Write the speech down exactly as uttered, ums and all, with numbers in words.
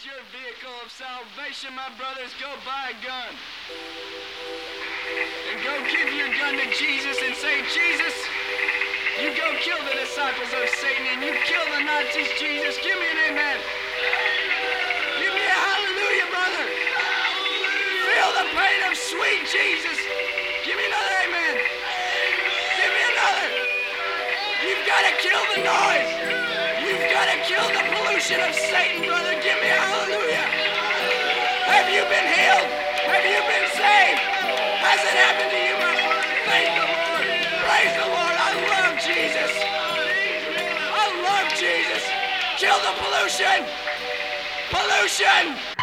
your vehicle of salvation, my brothers. Go buy a gun. And go give your gun to Jesus and say, Jesus, you go kill the disciples of Satan and you kill the Nazis, Jesus. Give me an amen. Give me a hallelujah, brother. Feel the pain of sweet Jesus. Give me another amen. Give me another. You've got to kill the noise. You've got to kill the pollution of Satan, brother. Give me a hallelujah. Have you been healed? Have you been saved? Has it happened to you, my brother? Thank the Lord. Praise the Lord. I love Jesus. I love Jesus. Kill the pollution. Pollution.